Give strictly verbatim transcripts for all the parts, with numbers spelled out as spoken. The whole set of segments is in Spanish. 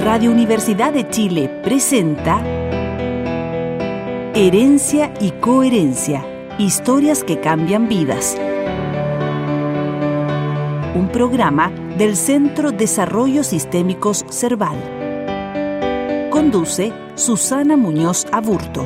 Radio Universidad de Chile presenta Herencia y Coherencia, historias que cambian vidas. Un programa del Centro Desarrollo Sistémicos CERVAL. Conduce Susana Muñoz Aburto.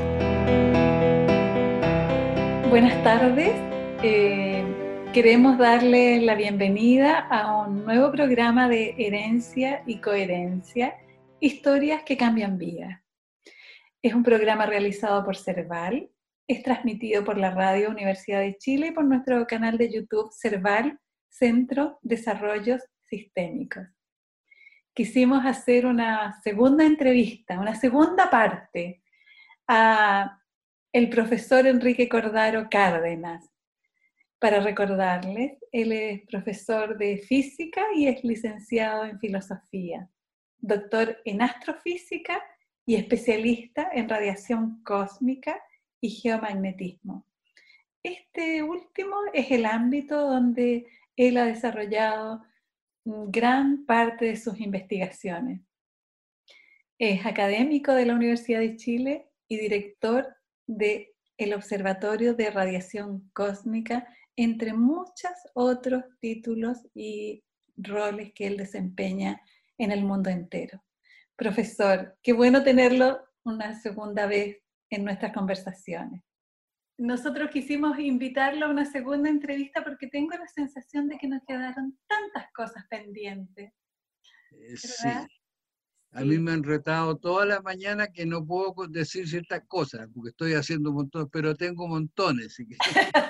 Buenas tardes. Eh, queremos darle la bienvenida a un nuevo programa de Herencia y Coherencia, historias que cambian vidas. Es un programa realizado por CERVAL, es transmitido por la Radio Universidad de Chile y por nuestro canal de YouTube CERVAL, Centro Desarrollos Sistémicos. Quisimos hacer una segunda entrevista, una segunda parte a el profesor Enrique Cordaro Cárdenas. Para recordarles, él es profesor de física y es licenciado en filosofía, doctor en astrofísica y especialista en radiación cósmica y geomagnetismo. Este último es el ámbito donde él ha desarrollado gran parte de sus investigaciones. Es académico de la Universidad de Chile y director del Observatorio de Radiación Cósmica, entre muchos otros títulos y roles que él desempeña en el mundo entero. Profesor, qué bueno tenerlo una segunda vez en nuestras conversaciones. Nosotros quisimos invitarlo a una segunda entrevista porque tengo la sensación de que nos quedaron tantas cosas pendientes. ¿Verdad? Sí. A mí me han retado toda la mañana que no puedo decir ciertas cosas, porque estoy haciendo un montón, pero tengo montones. Así que...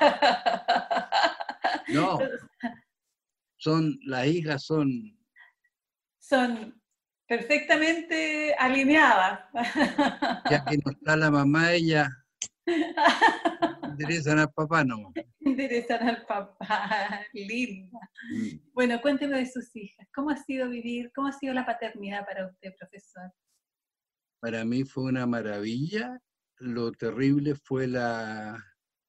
No, son, las hijas son... Son perfectamente alineadas. Ya que no está la mamá, ella interesan al papá, no. Interesan al papá, linda. Mm. Bueno, cuénteme de sus hijas. ¿Cómo ha sido vivir, cómo ha sido la paternidad para usted, profesor? Para mí fue una maravilla. Lo terrible fue la,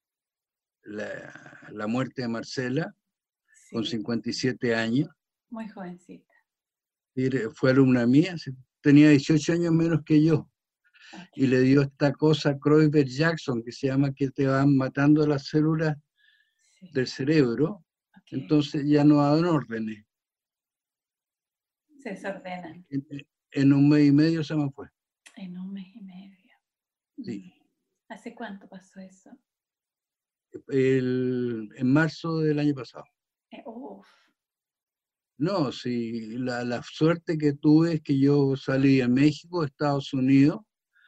la, la muerte de Marcela, sí, con cincuenta y siete años. Muy jovencita. Fue alumna mía, tenía dieciocho años menos que yo. Okay. Y le dio esta cosa Creutzfeldt-Jackson, que se llama que te van matando las células, sí, del cerebro. Okay. Entonces ya no dan órdenes. Se desordenan. En, en un mes y medio se me fue. En un mes y medio. Sí. ¿Hace cuánto pasó eso? El, en marzo del año pasado. Eh, uf. No, sí, la, la suerte que tuve es que yo salí a México, Estados Unidos,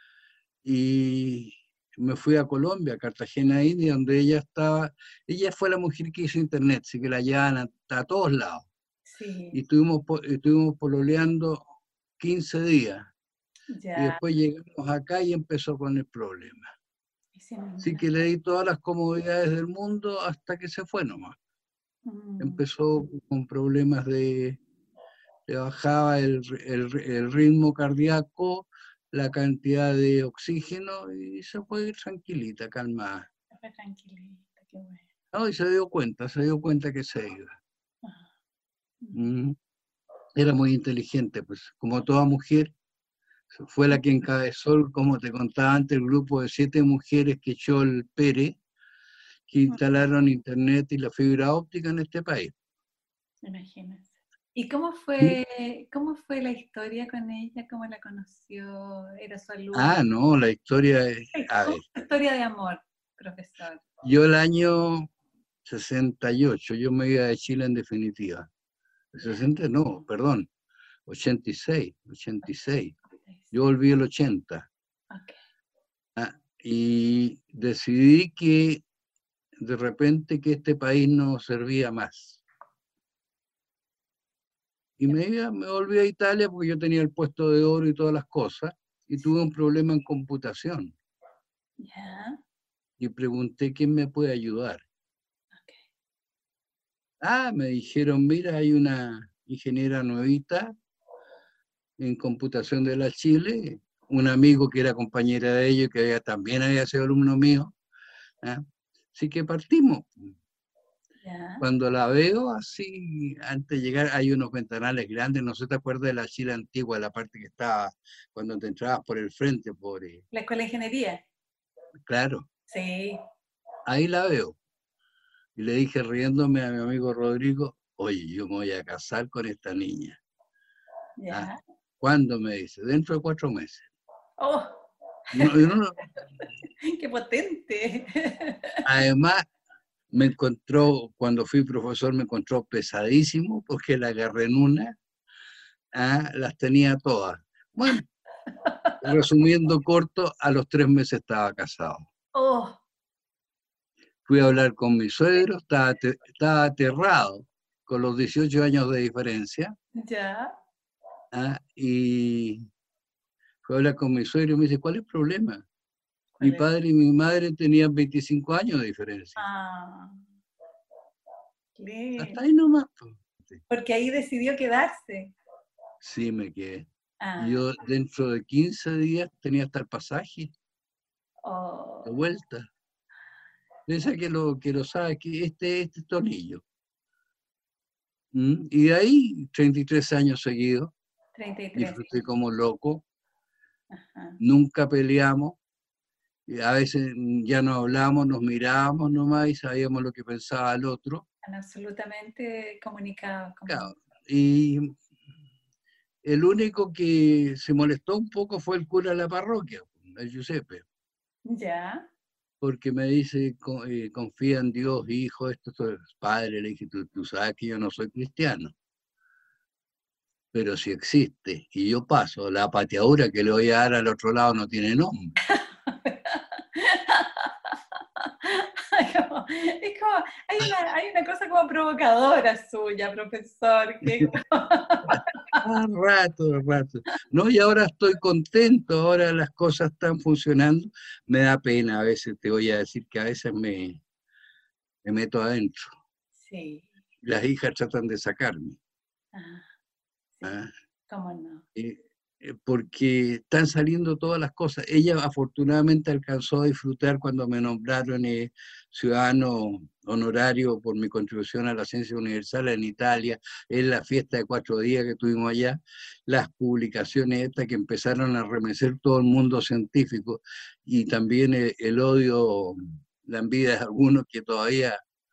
y me fui a Colombia, a Cartagena, India, donde ella estaba. Ella fue la mujer que hizo internet, así que la llevaban a, a todos lados. Sí. Y estuvimos, estuvimos pololeando quince días. Ya. Y después llegamos acá y empezó con el problema. Sí, así que le di todas las comodidades del mundo hasta que se fue nomás. Mm. Empezó con problemas de... le bajaba el, el, el ritmo cardíaco, la cantidad de oxígeno y se fue tranquilita, calmada. Se fue tranquilita, qué bueno. No, y se dio cuenta, se dio cuenta que se iba. Ah. Mm. Era muy inteligente, pues, como toda mujer. Fue la que encabezó, como te contaba antes, el grupo de siete mujeres que echó el Pérez, que instalaron internet y la fibra óptica en este país. Imagínense. ¿Y cómo fue, cómo fue la historia con ella? ¿Cómo la conoció? ¿Era su alumna? Ah, no, la historia es... A ver. Historia de amor, profesor. Yo el año sesenta y ocho, yo me iba de Chile en definitiva. sesenta, no, perdón, ochenta y seis, ochenta y seis. Yo volví el ochenta. Okay. Ah, y decidí que de repente que este país no servía más. Y me, iba, me volví a Italia porque yo tenía el puesto de oro y todas las cosas, y tuve un problema en computación. Yeah. Y pregunté quién me puede ayudar. Okay. Ah, me dijeron, mira, hay una ingeniera nuevita en computación de la Chile, un amigo que era compañera de ellos, que había, también había sido alumno mío. ¿Ah? Así que partimos. Ya. Cuando la veo así, antes de llegar, hay unos ventanales grandes, no sé, ¿te acuerdas de la Chile antigua, la parte que estaba, cuando te entrabas por el frente, por... eh, ¿La escuela de ingeniería? Claro, Sí. ahí la veo. Y le dije riéndome a mi amigo Rodrigo, oye, yo me voy a casar con esta niña. Ya. Ah, ¿cuándo? Me dice, dentro de cuatro meses. ¡Oh! No, yo no- ¡Qué potente! además, me encontró, cuando fui profesor, me encontró pesadísimo porque la agarré en una, ah, las tenía todas. Bueno, resumiendo corto, a los tres meses estaba casado. ¡Oh! Fui a hablar con mi suegro, estaba, ate- estaba aterrado con los dieciocho años de diferencia, Ya. ah, y fui a hablar con mi suegro y me dice, ¿cuál es el problema? Mi ¿Cuál es? padre y mi madre tenían veinticinco años de diferencia. Ah, claro. Hasta ahí nomás, pues. Porque ahí decidió quedarse. Sí, me quedé. Y Ah, yo dentro de quince días tenía hasta el pasaje de oh, vuelta. Piensa que lo que lo sabe que este este tornillo. ¿Mm? Y de ahí, treinta y tres años seguidos, treinta y tres. disfruté como loco, Ajá. nunca peleamos, y a veces ya no hablamos, nos mirábamos nomás y sabíamos lo que pensaba el otro. Están absolutamente comunicados. Como... Claro, y el único que se molestó un poco fue el cura de la parroquia, el Giuseppe, Ya. porque me dice, co- eh, confía en Dios, hijo, esto es padre. Le dije, tú, tú sabes que yo no soy cristiano, pero si existe, y yo paso, la pateadura que le voy a dar al otro lado no tiene nombre. Como- es como, hay una, hay una cosa como provocadora suya, profesor, que Ah, rato, rato. No, y ahora estoy contento, ahora las cosas están funcionando. Me da pena, a veces te voy a decir que a veces me, me meto adentro. sí, Las hijas tratan de sacarme. ah, sí, ¿Ah? cómo no. Eh, eh, porque están saliendo todas las cosas. Ella afortunadamente alcanzó a disfrutar cuando me nombraron eh, ciudadano honorario por mi contribución a la ciencia universal en Italia, en la fiesta de cuatro días que tuvimos allá, las publicaciones estas que empezaron a remecer todo el mundo científico y también el, el odio, la envidia de algunos que todavía,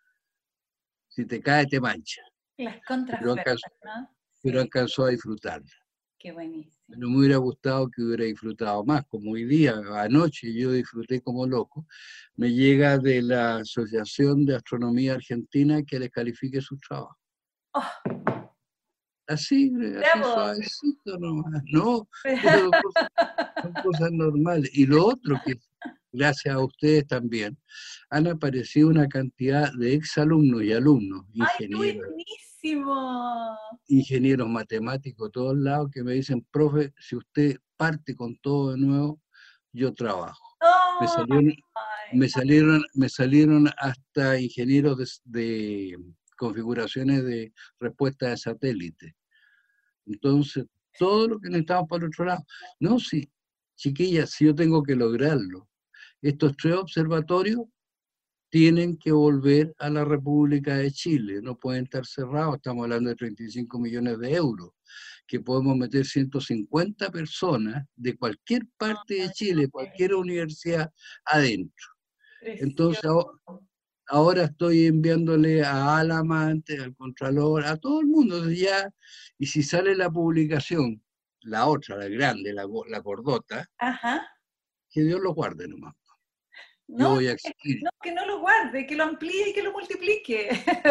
si te cae, te mancha, Las pero alcanzó, contrafuerzas, ¿no? pero Sí, alcanzó a disfrutar. qué buenísimo. No me hubiera gustado que hubiera disfrutado más, como hoy día, anoche yo disfruté como loco. Me llega de la Asociación de Astronomía Argentina que les califique su trabajo. ¡Oh, Así, así bravo! suavecito nomás, ¿no? Pero son cosas, son cosas normales. Y lo otro que, gracias a ustedes también, han aparecido una cantidad de exalumnos y alumnos, ¡Ay, qué ingenieros, buenísimo! ingenieros matemáticos, todos lados, que me dicen, profe, si usted parte con todo de nuevo, yo trabajo. Me ¡Oh! salieron, Ay, me salieron, me salieron hasta ingenieros de, de configuraciones de respuesta de satélite. Entonces, todo lo que necesitamos para el otro lado. No, sí, chiquillas, si yo tengo que lograrlo. Estos tres observatorios tienen que volver a la República de Chile, no pueden estar cerrados, estamos hablando de treinta y cinco millones de euros, que podemos meter ciento cincuenta personas de cualquier parte de Chile, cualquier universidad adentro. Entonces, precioso. ahora estoy enviándole a Alamante, al Contralor, a todo el mundo ya, y si sale la publicación, la otra, la grande, la, la gordota, Ajá. que Dios lo guarde nomás. Yo No, voy a que- exigir. no, que no lo guarde, que lo amplíe y que lo multiplique.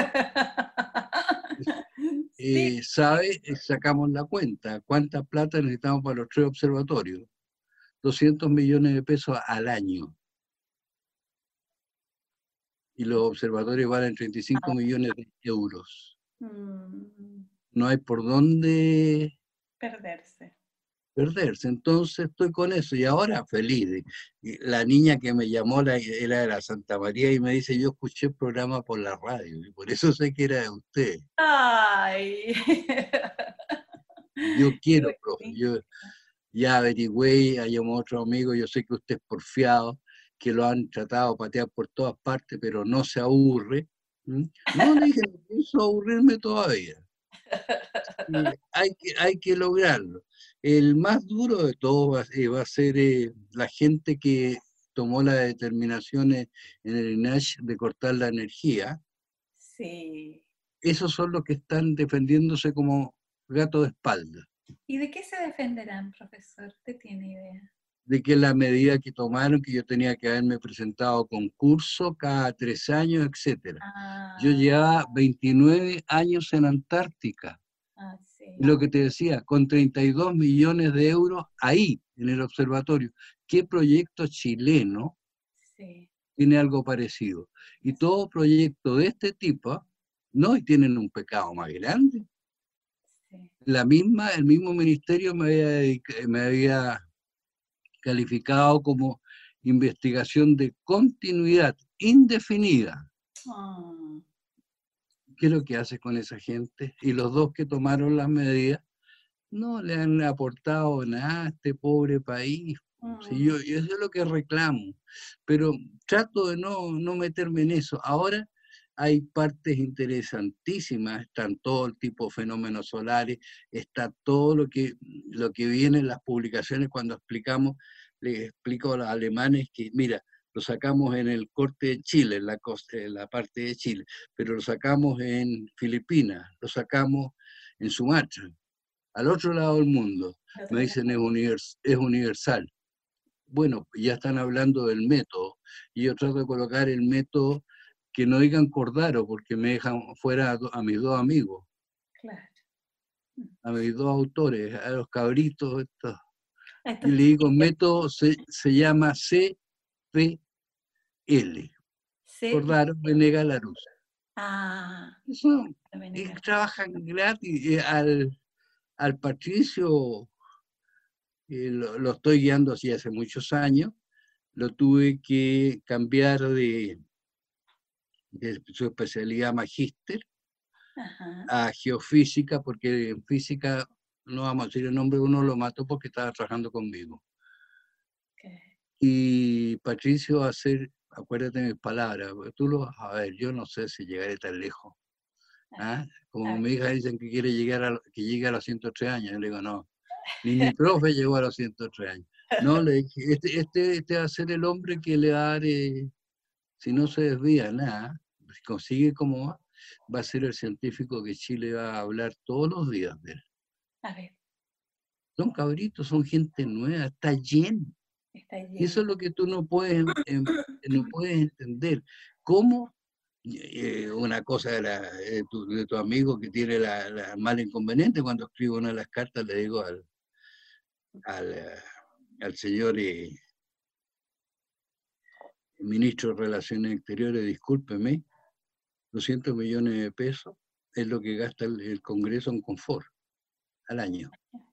Sí, Eh, sabe, eh, sacamos la cuenta, cuánta plata necesitamos para los tres observatorios. doscientos millones de pesos al año. Y los observatorios valen treinta y cinco millones de euros. mm, No hay por dónde perderse. perderse. Entonces estoy con eso. Y ahora feliz. Y la niña que me llamó la, era de la Santa María y me dice, yo escuché el programa por la radio y por eso sé que era de usted. Ay. Yo Qué quiero, profe. bonito. Yo, ya averigüé, hay otro amigo, yo sé que usted es porfiado, que lo han tratado de patear por todas partes, pero no se aburre, ¿Mm? No, le dije, no pienso aburrirme todavía. Y hay, que, hay que lograrlo. El más duro de todo va, eh, va a ser eh, la gente que tomó la determinación en el I N A S H de cortar la energía. Sí. Esos son los que están defendiéndose como gato de espalda. ¿Y de qué se defenderán, profesor? ¿Usted tiene idea? De que la medida que tomaron, que yo tenía que haberme presentado concurso cada tres años, etcétera. Ah, Yo llevaba veintinueve años en Antártica. ah, sí. Y lo que te decía, con treinta y dos millones de euros ahí, en el observatorio. ¿Qué proyecto chileno Sí. tiene algo parecido? Y todo proyecto de este tipo, no, y tienen un pecado más grande. Sí. La misma, el mismo ministerio me había, me había calificado como investigación de continuidad indefinida. Oh. ¿Qué es lo que hace con esa gente? Y los dos que tomaron las medidas no le han aportado nada a este pobre país. Mm. Sí, yo, yo eso es lo que reclamo, pero trato de no, no meterme en eso. Ahora hay partes interesantísimas, están todo el tipo de fenómenos solares, está todo lo que, lo que viene en las publicaciones cuando explicamos, les explico a los alemanes que, mira, lo sacamos en el corte de Chile, en la, costa, en la parte de Chile, pero lo sacamos en Filipinas, lo sacamos en Sumatra, al otro lado del mundo. Me dicen es, univers, es universal. Bueno, ya están hablando del método, y yo trato de colocar el método que no digan Cordaro, porque me dejan fuera a, a mis dos amigos. Claro. A mis dos autores, a los cabritos estos. Estos Y le digo, método se, se llama C P L. C Cordaro Venega Larusa. Ah. Eso, y trabajan gratis. Eh, al, al Patricio eh, lo, lo estoy guiando así hace muchos años. Lo tuve que cambiar de, de su especialidad magíster a geofísica, porque en física, no vamos a decir el nombre, uno lo mató porque estaba trabajando conmigo. Okay. Y Patricio va a hacer, acuérdate de mis palabras, tú lo vas a ver, yo no sé si llegaré tan lejos. ¿Ah? Como mi hija dicen que quiere llegar a, que llegue a los ciento tres años, yo le digo, no, ni mi profe llegó a los ciento tres años. No, le dije, este, este, este va a ser el hombre que le va a dar, eh, si no se desvía nada, si consigue como va, va a ser el científico que Chile va a hablar todos los días de él. A ver. Son cabritos, son gente nueva, está lleno. Está lleno. Y eso es lo que tú no puedes, eh, no puedes entender. ¿Cómo? Eh, una cosa de, la, de, tu, de tu amigo que tiene la, la mala inconveniente, cuando escribo una de las cartas le digo al, al, al señor eh, ministro de Relaciones Exteriores, discúlpeme, doscientos millones de pesos es lo que gasta el, el Congreso en confort al año.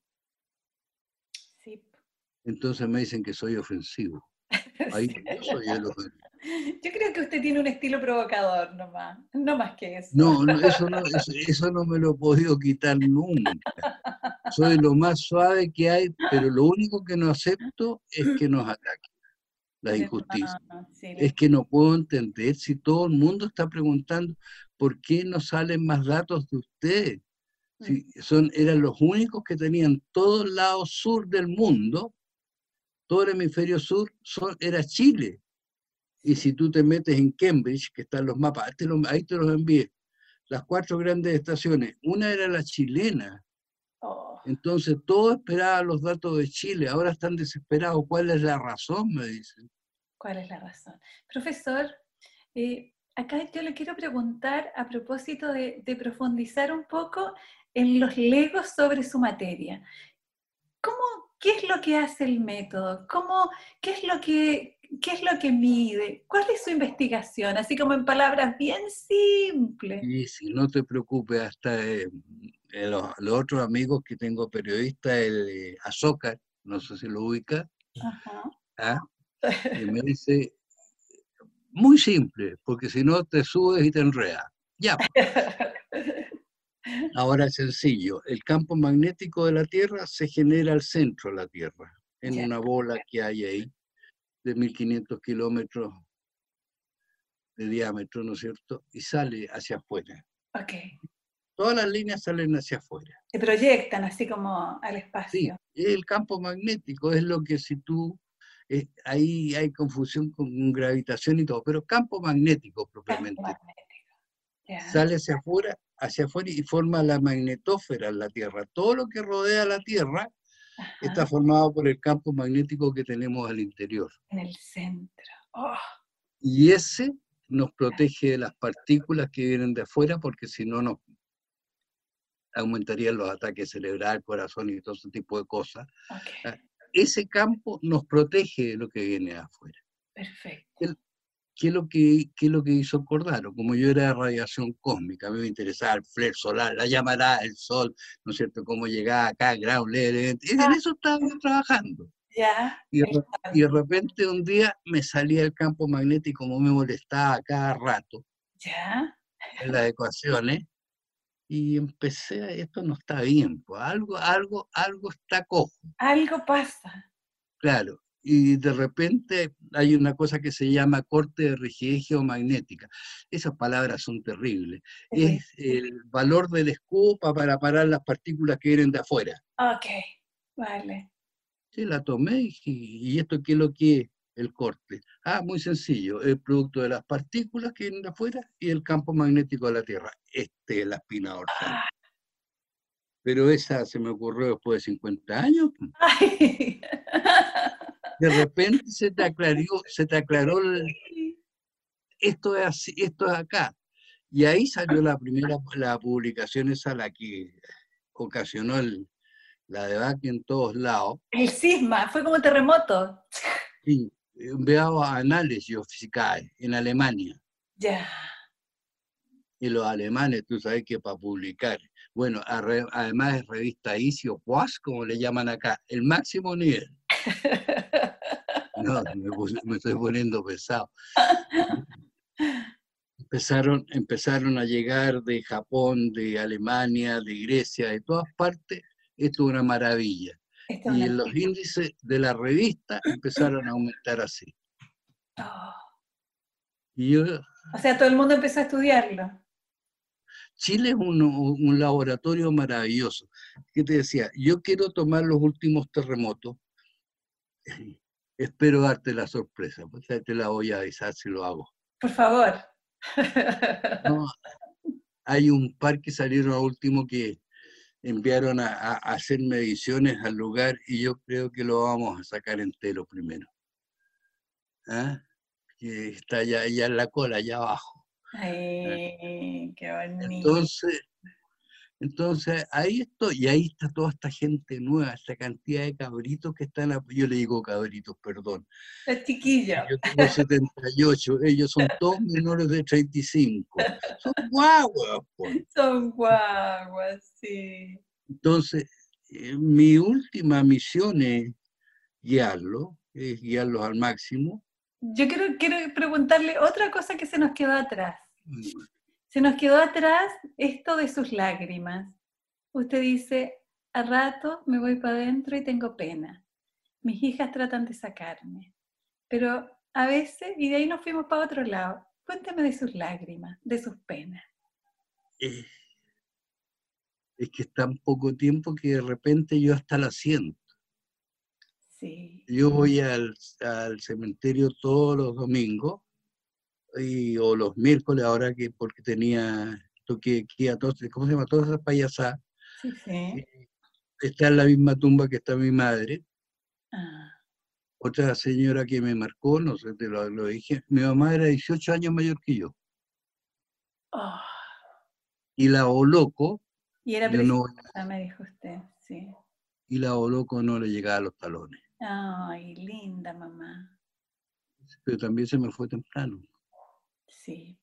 Sí. Entonces me dicen que soy ofensivo. Ahí sí. Yo soy el ofensivo. Yo creo que usted tiene un estilo provocador nomás, no más que eso. No, no, eso, no eso, eso no me lo he podido quitar nunca. Soy lo más suave que hay, pero lo único que no acepto es que nos ataquen la injusticia. Ah, sí, es que no puedo entender si todo el mundo está preguntando por qué no salen más datos de ustedes. Si son, eran los únicos que tenían todo el lado sur del mundo, todo el hemisferio sur son, era Chile. Y si tú te metes en Cambridge, que están los mapas, te lo, ahí te los envié, las cuatro grandes estaciones, una era la chilena. Oh. Entonces todos esperaban los datos de Chile, ahora están desesperados. ¿Cuál es la razón? Me dicen. ¿Cuál es la razón? Profesor, eh, acá yo le quiero preguntar a propósito de, de profundizar un poco en los legos sobre su materia. ¿Cómo, ¿Qué es lo que hace el método? ¿Cómo, qué, es lo que, ¿Qué es lo que mide? ¿Cuál es su investigación? Así como en palabras bien simples. Y si no te preocupes, hasta eh, los, los otros amigos que tengo periodistas, el eh, Azócar, no sé si lo ubica, Ajá. ¿Ah? Y me dice, muy simple, porque si no te subes y te enredas. Ya. Ahora es sencillo, el campo magnético de la Tierra se genera al centro de la Tierra, en una bola que hay ahí, de mil quinientos kilómetros de diámetro, ¿no es cierto? Y sale hacia afuera. Ok. Todas las líneas salen hacia afuera. Se proyectan así como al espacio. Sí, el campo magnético es lo que si tú, eh, ahí hay confusión con gravitación y todo, pero campo magnético propiamente. Campo magnético. Yeah. Sale hacia afuera, hacia afuera y forma la magnetósfera en la Tierra. Todo lo que rodea la Tierra Ajá. está formado por el campo magnético que tenemos al interior. En el centro. Oh. Y ese nos protege de las partículas que vienen de afuera, porque si no nos aumentarían los ataques cerebrales, corazón y todo ese tipo de cosas. Okay. Ese campo nos protege de lo que viene de afuera. Perfecto. ¿Qué, qué, es lo que, ¿Qué es lo que hizo Cordaro? Como yo era de radiación cósmica, a mí me interesaba el flare solar, la llamarada del sol, ¿no es cierto? Cómo llegaba acá, ground level, ah. En eso estaba yo trabajando. Ya. Y, y de repente un día me salía el campo magnético, como me molestaba cada rato. Ya. En las ecuaciones. Y empecé, a, esto no está bien, pues algo, algo, algo está cojo. Algo pasa. Claro, y de repente hay una cosa que se llama corte de rigidez geomagnética. Esas palabras son terribles. Sí. Es el valor del escudo para parar las partículas que vienen de afuera. Ok, vale. Sí, la tomé y, y esto qué es lo que es el corte. Ah, muy sencillo, el producto de las partículas que vienen de afuera y el campo magnético de la Tierra. Este es la espina dorsal. Ah. Pero esa se me ocurrió después de cincuenta años. Ay. De repente se te aclaró, se te aclaró el, esto es así, esto es acá. Y ahí salió la primera, la publicación esa, la que ocasionó el, la debacle en todos lados. El cisma, fue como terremoto. Sí, enviado a Análisis Fiscal en Alemania. Ya. Yeah. Y los alemanes, tú sabes que para publicar, bueno, además es revista I C I o P U A S, como le llaman acá, el máximo nivel. No, me, puse, me estoy poniendo pesado. Empezaron, empezaron a llegar de Japón, de Alemania, de Grecia, de todas partes. Esto es una maravilla. Esto y en los índices de la revista empezaron a aumentar así. Oh. Y yo, o sea, todo el mundo empezó a estudiarlo. Chile es un, un laboratorio maravilloso. ¿Qué te decía? Yo quiero tomar los últimos terremotos. Espero darte la sorpresa, pues te la voy a avisar si lo hago. Por favor. No, hay un par que salieron a último que enviaron a, a, a hacer mediciones al lugar y yo creo que lo vamos a sacar entero primero. ¿Ah? Que está allá, allá en la cola, allá abajo. Ay, qué bonito. Entonces, entonces, ahí estoy, y ahí está toda esta gente nueva, esta cantidad de cabritos que están, yo le digo cabritos, perdón. Los chiquillos. Yo tengo setenta y ocho, ellos son todos menores de treinta y cinco. Son guaguas, pues. Son guaguas, sí. Entonces, eh, mi última misión es guiarlos, es guiarlos al máximo. Yo quiero, quiero preguntarle otra cosa que se nos quedó atrás. Se nos quedó atrás esto de sus lágrimas. Usted dice, a rato me voy para adentro y tengo pena. Mis hijas tratan de sacarme. Pero a veces, y de ahí nos fuimos para otro lado. Cuéntame de sus lágrimas, de sus penas. Eh, es que es tan poco tiempo que de repente yo hasta la siento. Sí. Yo voy al, al cementerio todos los domingos, y, o los miércoles, ahora que porque tenía toque a todos, ¿cómo se llama? Todas esas payasadas. Sí, sí. Está en la misma tumba que está mi madre. Ah. Otra señora que me marcó, no sé, te lo, lo dije, mi mamá era dieciocho años mayor que yo. Oh. Y la Oloco, y era preciosa, no, me dijo usted, sí. Y la Oloco no le llegaba a los talones. Ay, linda mamá. Pero también se me fue temprano. Sí.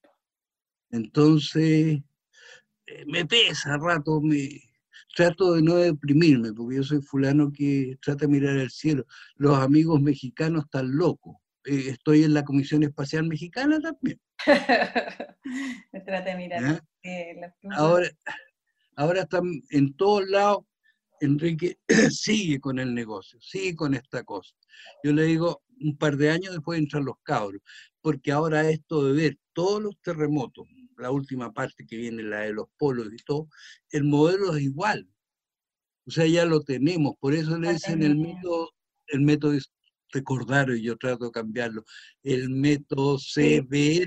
Entonces, eh, me pesa rato, me trato de no deprimirme, porque yo soy fulano que trata de mirar el cielo. Los amigos mexicanos están locos. Eh, estoy en la Comisión Espacial Mexicana también. Me trata de mirar el cielo. Ahora, ahora están en todos lados. Enrique sigue con el negocio, sigue con esta cosa. Yo le digo, un par de años después entran los cabros, porque ahora esto de ver todos los terremotos, la última parte que viene, la de los polos y todo, el modelo es igual. O sea, ya lo tenemos, por eso le dicen el método, el método es recordar, y yo trato de cambiarlo, el método C B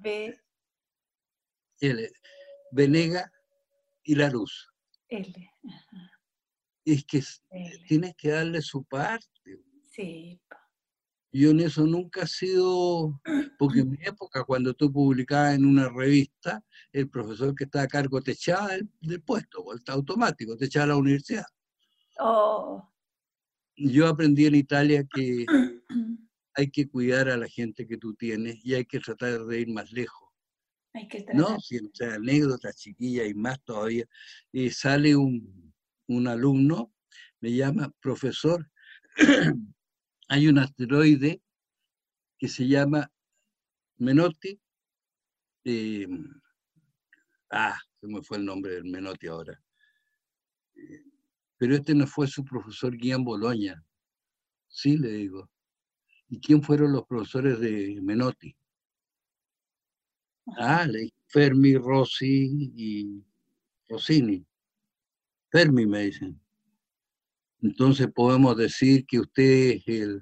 L, Venega y Larousse. L. Ajá. Es que L. Tienes que darle su parte. Sí. Yo en eso nunca he sido, porque en mi época, cuando tú publicabas en una revista, el profesor que estaba a cargo te echaba del, del puesto, está automático, te echaba a la universidad. Oh. Yo aprendí en Italia que hay que cuidar a la gente que tú tienes y hay que tratar de ir más lejos. Hay que tratar. No, si o sea, anécdotas chiquillas y más todavía. Y sale un, un alumno, me llama, profesor, hay un asteroide que se llama Menotti. Eh, ah, se me fue el nombre del Menotti ahora. Eh, pero este no fue su profesor Guián Boloña. Sí, le digo. ¿Y quién fueron los profesores de Menotti? Ah, le dije, Fermi, Rossi y Rossini. Fermi, me dicen. Entonces podemos decir que usted es el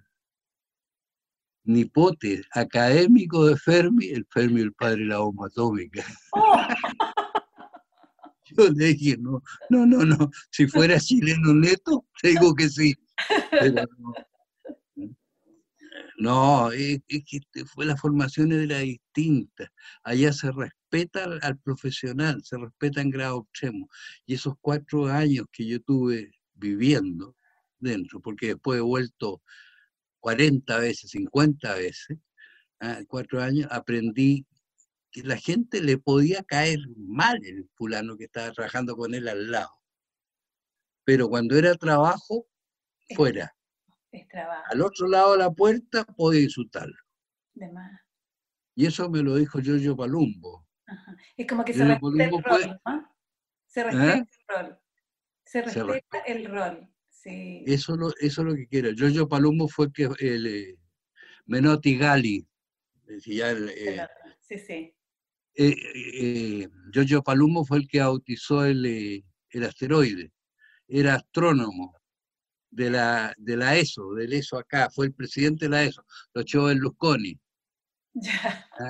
nipote académico de Fermi, el Fermi, el padre de la bomba atómica. Oh. Yo le dije, no, no, no, no, si fuera chileno neto, te digo que sí, pero no. No, es, es que fue la formación era distinta. Allá se respeta al, al profesional, se respeta en grado extremo. Y esos cuatro años que yo tuve viviendo dentro, porque después he vuelto cuarenta veces, cincuenta veces, ¿eh? Cuatro años, aprendí que la gente le podía caer mal el fulano que estaba trabajando con él al lado. Pero cuando era trabajo, fuera. Es trabajo. Al otro lado de la puerta podía insultarlo. De más. Y eso me lo dijo Giorgio Palumbo. Ajá. Es como que Giorgio se respeta el rol, fue, ¿no? Se respeta ¿eh? el rol. Se respeta, se respeta el rol. Sí. Eso, lo, eso es lo que quiero. Giorgio Palumbo fue que el eh, Menotti Gali. Decía el, eh, sí, sí. Eh, eh, Giorgio Palumbo fue el que bautizó el, eh, el asteroide. Era astrónomo de la, de la ESO, del ESO acá, fue el presidente de la ESO, lo echó Berlusconi. Ya. ¿Ah?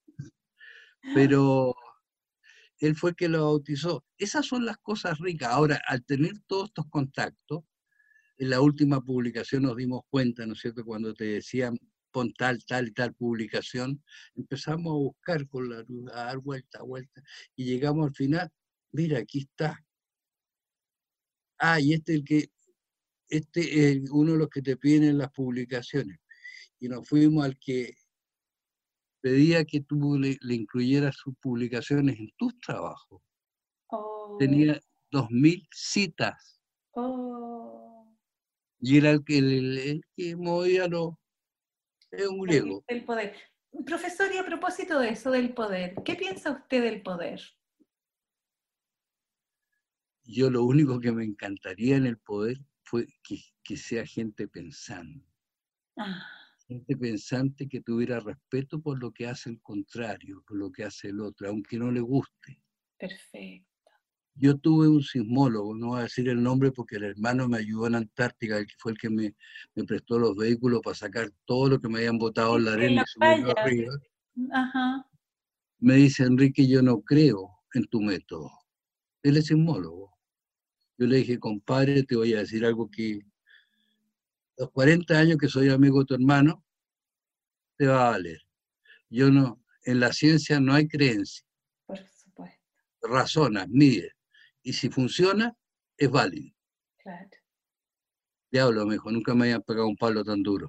Pero él fue el que lo bautizó. Esas son las cosas ricas. Ahora, al tener todos estos contactos, en la última publicación nos dimos cuenta, ¿no es cierto?, cuando te decían pon tal, tal y tal publicación, empezamos a buscar con la luz, a dar vuelta, vuelta, y llegamos al final, mira, aquí está. Ah, y este es el que, este es uno de los que te piden en las publicaciones. Y nos fuimos al que pedía que tú le, le incluyeras sus publicaciones en tus trabajos. Oh. Tenía dos mil citas. Oh. Y era el que, el, el que movía los... Es un griego. El, el poder. Profesor, y a propósito de eso, del poder, ¿qué piensa usted del poder? Yo lo único que me encantaría en el poder fue que, que sea gente pensante. Ah. Gente pensante que tuviera respeto por lo que hace el contrario, por lo que hace el otro, aunque no le guste. Perfecto. Yo tuve un sismólogo, no voy a decir el nombre porque el hermano me ayudó en Antártica, el que fue el que me, me prestó los vehículos para sacar todo lo que me habían botado en la arena y subirlo arriba. Ajá. Me dice, Enrique, yo no creo en tu método. Él es sismólogo. Yo le dije, compadre, te voy a decir algo que los cuarenta años que soy amigo de tu hermano, te va a valer. Yo no, en la ciencia no hay creencia. Por supuesto. Razonas, mide. Y si funciona, es válido. Claro. Diablo, me dijo, nunca me habían pegado un palo tan duro.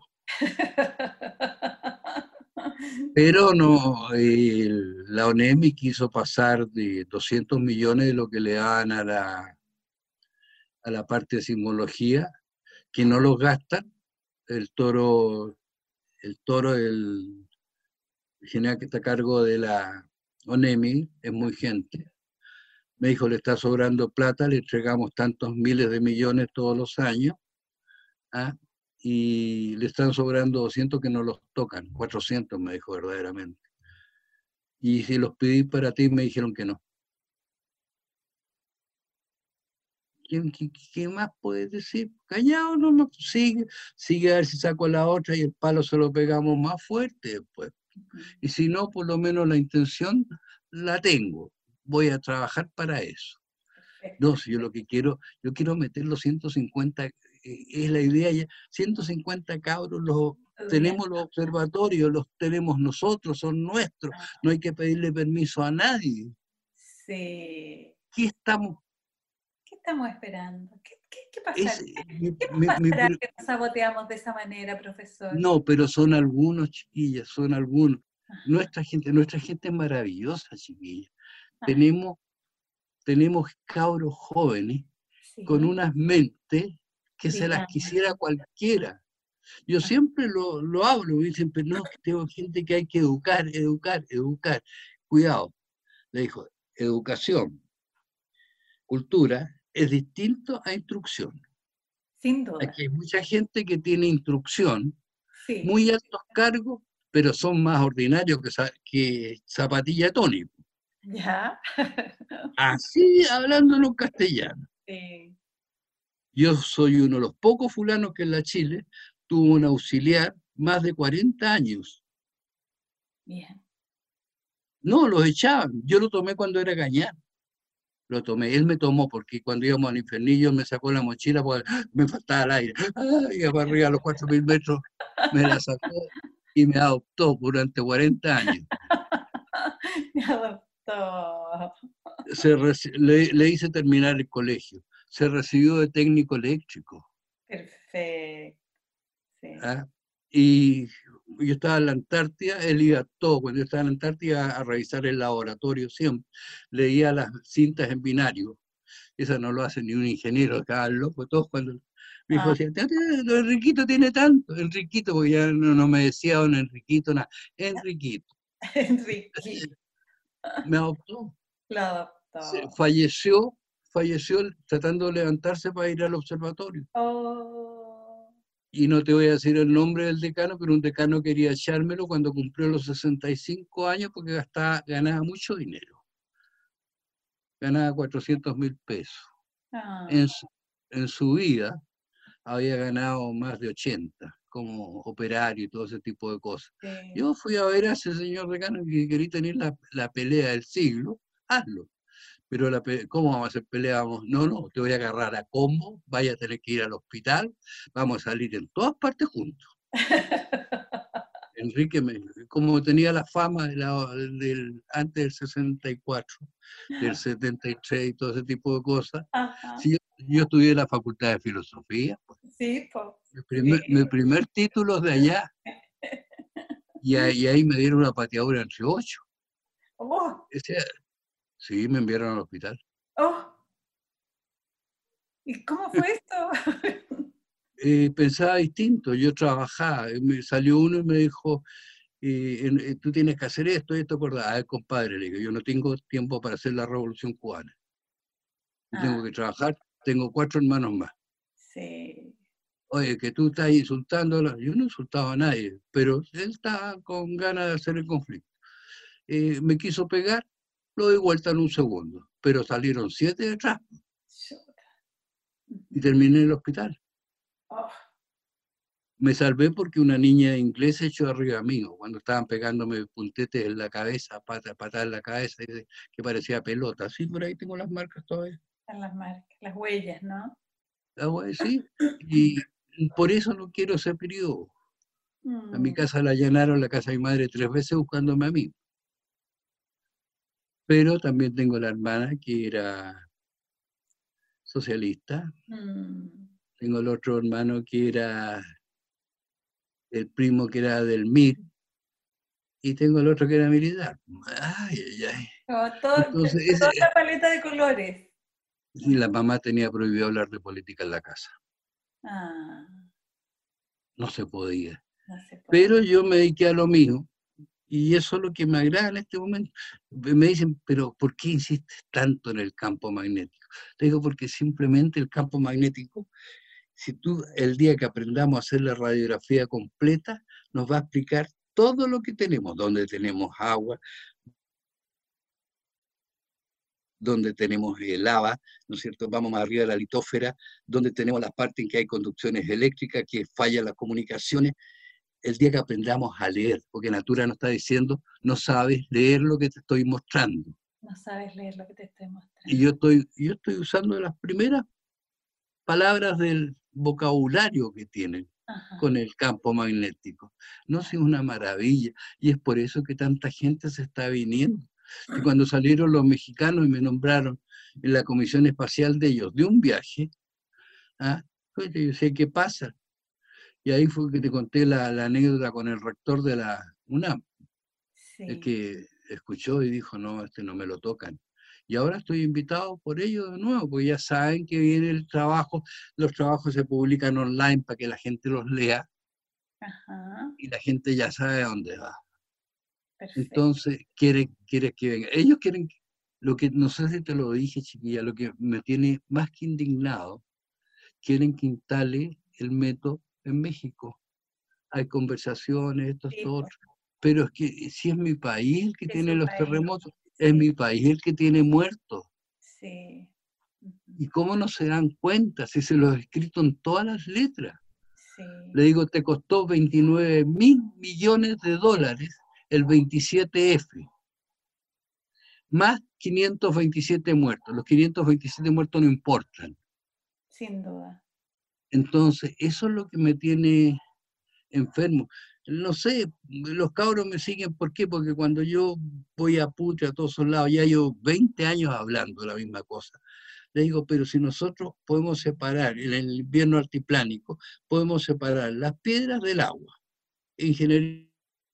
Pero no, eh, la ONEMI quiso pasar de doscientos millones de lo que le dan a la, a la parte de sismología, que no los gastan. El toro, el toro, el, el general que está a cargo de la ONEMI, es muy gente. Me dijo, le está sobrando plata, le entregamos tantos miles de millones todos los años, ¿ah? y le están sobrando doscientos que no los tocan, cuatrocientos me dijo verdaderamente. Y si los pedí para ti, me dijeron que no. ¿Qué, qué, qué más puedes decir? Callado, no, no, sigue, sigue a ver si saco la otra y el palo se lo pegamos más fuerte después. Y si no, por lo menos la intención la tengo. Voy a trabajar para eso. No, si yo lo que quiero, yo quiero meter los ciento cincuenta, eh, es la idea ya, ciento cincuenta cabros, los, tenemos los observatorios, los tenemos nosotros, son nuestros, no hay que pedirle permiso a nadie. Sí. ¿Qué estamos? ¿Qué estamos esperando? ¿Qué, qué, qué pasaría? Es, ¿Qué mi, mi, mi, que nos saboteamos de esa manera, profesor? No, pero son algunos, chiquillas, son algunos. Ajá. Nuestra gente, nuestra gente es maravillosa, chiquillas. Tenemos, tenemos cabros jóvenes, sí, con unas mentes que sí, se las quisiera cualquiera. Yo siempre lo, lo hablo, me dicen, pero no, que tengo gente que hay que educar, educar, educar. Cuidado, le dijo, educación, cultura, es distinto a instrucción. Sin duda. Aquí hay mucha gente que tiene instrucción, sí, muy altos cargos, pero son más ordinarios que, que Zapatilla Tony. ¿Ya? Así, hablándolo en castellano. Sí. Yo soy uno de los pocos fulanos que en la Chile tuvo un auxiliar más de cuarenta años. Bien. No, los echaban. Yo lo tomé cuando era gañán. Lo tomé. Él me tomó porque cuando íbamos al Infernillo me sacó la mochila porque me faltaba el aire. Ay, para arriba a los cuatro mil metros me la sacó y me adoptó durante cuarenta años. Me adoptó. Se le, le hice terminar el colegio. Se recibió de técnico eléctrico. Perfecto. Sí. ¿Ah? Y yo estaba en la Antártida, él iba todo, cuando yo estaba en la Antártida a revisar el laboratorio siempre, leía las cintas en binario, eso no lo hace ni un ingeniero, estaba loco, todos cuando mi hijo ah. decía, Enriquito tiene tanto, Enriquito, porque ya no, no me decía don Enriquito, nada, Enriquito. Enriquito. Me adoptó. Lo adoptó. Se, falleció, falleció tratando de levantarse para ir al observatorio. Oh. Y no te voy a decir el nombre del decano, pero un decano quería echármelo cuando cumplió los sesenta y cinco años porque gastaba, ganaba mucho dinero. Ganaba cuatrocientos mil pesos. Ah. En, su, en su vida había ganado más de ochenta, como operario y todo ese tipo de cosas. Sí. Yo fui a ver a ese señor decano que quería tener la, la pelea del siglo, hazlo. Pero la, ¿cómo vamos a hacer pelea? Vamos, no, no, te voy a agarrar a combo, vaya a tener que ir al hospital, vamos a salir en todas partes juntos. Enrique, me, como tenía la fama de la, del, antes del sesenta y cuatro, del setenta y tres y todo ese tipo de cosas, si yo, yo estudié en la Facultad de Filosofía, pues, sí, pues, mi, primer, sí. mi primer título de allá, y, y ahí me dieron una pateadura entre ocho. Oh. Ese, sí, me enviaron al hospital. Oh. ¿Y cómo fue esto? eh, pensaba distinto, yo trabajaba, me salió uno y me dijo, eh, eh, tú tienes que hacer esto, esto, acordado. A ver, compadre, le digo, yo no tengo tiempo para hacer la revolución cubana. Yo ah. tengo que trabajar, tengo cuatro hermanos más. Sí. Oye, que tú estás insultándolo, yo no insultaba a nadie, pero él estaba con ganas de hacer el conflicto. Eh, me quiso pegar, lo doy vuelta en un segundo, pero salieron siete detrás. Y terminé en el hospital. Oh. Me salvé porque una niña inglesa echó arriba mío, cuando estaban pegándome puntetes en la cabeza, pata, patada en la cabeza, que parecía pelota. Sí, por ahí tengo las marcas todavía. Están las marcas, las huellas, ¿no? Las huellas, sí. Y por eso no quiero ese periodo. Mm. A mi casa la allanaron, la casa de mi madre, tres veces buscándome a mí. Pero también tengo la hermana que era socialista. Mm. Tengo el otro hermano que era el primo que era del M I R, y tengo el otro que era militar. Ay, ay, ay. Oh, todo, Entonces, ese, toda la paleta de colores. Y la mamá tenía prohibido hablar de política en la casa. Ah. No se podía. No se podía. Pero yo me dediqué a lo mío, y eso es lo que me agrada en este momento. Me dicen, pero ¿por qué insistes tanto en el campo magnético? Le digo, porque simplemente el campo magnético Si tú, el día que aprendamos a hacer la radiografía completa, nos va a explicar todo lo que tenemos, dónde tenemos agua, donde tenemos eh, lava, ¿no es cierto? Vamos más arriba de la litósfera, donde tenemos las partes en que hay conducciones eléctricas, que fallan las comunicaciones. El día que aprendamos a leer, porque Natura nos está diciendo, no sabes leer lo que te estoy mostrando. No sabes leer lo que te estoy mostrando. Y yo estoy, yo estoy usando las primeras palabras del vocabulario que tienen. Ajá. Con el campo magnético. No sé, es una maravilla. Y es por eso que tanta gente se está viniendo. Y cuando salieron los mexicanos y me nombraron en la comisión espacial de ellos de un viaje, ¿ah? Pues yo decía, ¿qué pasa? Y ahí fue que te conté la, la anécdota con el rector de la UNAM, sí. El que escuchó y dijo, no, este no me lo tocan. Y ahora estoy invitado por ellos de nuevo, porque ya saben que viene el trabajo, los trabajos se publican online para que la gente los lea. Ajá. Y la gente ya sabe a dónde va. Perfecto. Entonces, quiere, quiere que venga. Ellos quieren, lo que, no sé si te lo dije, chiquilla, lo que me tiene más que indignado, quieren que instale el método en México. Hay conversaciones, esto, esto, otro. Pero es que si es mi país el que es tiene los país. terremotos, sí. Es mi país el que tiene muertos. Sí. Uh-huh. ¿Y cómo no se dan cuenta si se los he escrito en todas las letras? Sí. Le digo, te costó veintinueve mil millones de dólares el veintisiete F, más quinientos veintisiete muertos. Los quinientos veintisiete muertos no importan. Sin duda. Entonces, eso es lo que me tiene enfermo. No sé, los cabros me siguen, ¿por qué? Porque cuando yo voy a Putre, a todos esos lados, ya llevo veinte años hablando la misma cosa. Le digo, pero si nosotros podemos separar, en el invierno altiplánico, podemos separar las piedras del agua. Ingeniería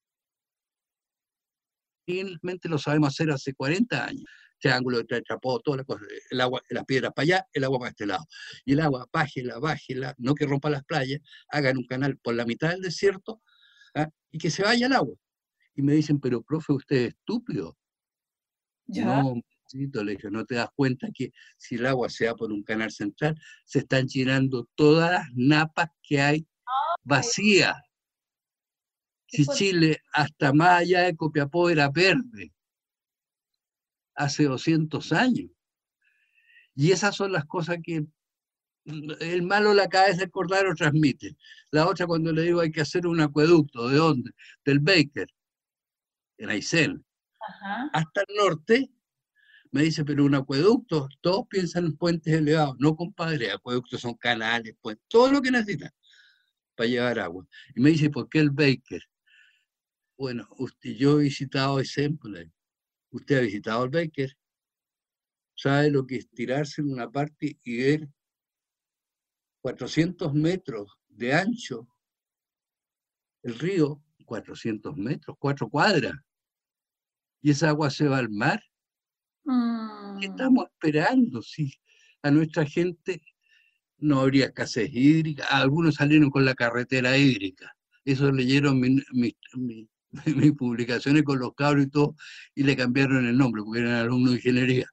lo sabemos hacer hace cuarenta años. Triángulo de tetrapó, todas las cosas. El agua, las piedras para allá, el agua para este lado. Y el agua, bájela, bájela, no que rompa las playas, hagan un canal por la mitad del desierto, ¿ah? Y que se vaya el agua. Y me dicen, pero profe, usted es estúpido. ¿Ya? No, le dije, no te das cuenta que si el agua se va por un canal central, se están llenando todas las napas que hay vacías. Si Chile, hasta más allá de Copiapó, era verde, hace doscientos años. Y esas son las cosas que el malo la cabeza del Cordaro transmite. La otra, cuando le digo hay que hacer un acueducto, ¿de dónde? Del Baker, en Aysén. Ajá. Hasta el norte, me dice, pero un acueducto, todos piensan en puentes elevados. No, compadre, acueductos son canales, pues todo lo que necesitan para llevar agua. Y me dice, ¿por qué el Baker? Bueno, usted, yo he visitado Aysén, usted ha visitado el Baker, sabe lo que es tirarse en una parte y ver cuatrocientos metros de ancho el río, cuatrocientos metros, cuatro cuadras, y esa agua se va al mar. Mm. ¿Qué estamos esperando? Si a nuestra gente no habría escasez hídrica, algunos salieron con la carretera hídrica, eso leyeron mis mi, mi, mi publicaciones con los cabros y todo, y le cambiaron el nombre, porque eran alumnos de ingeniería.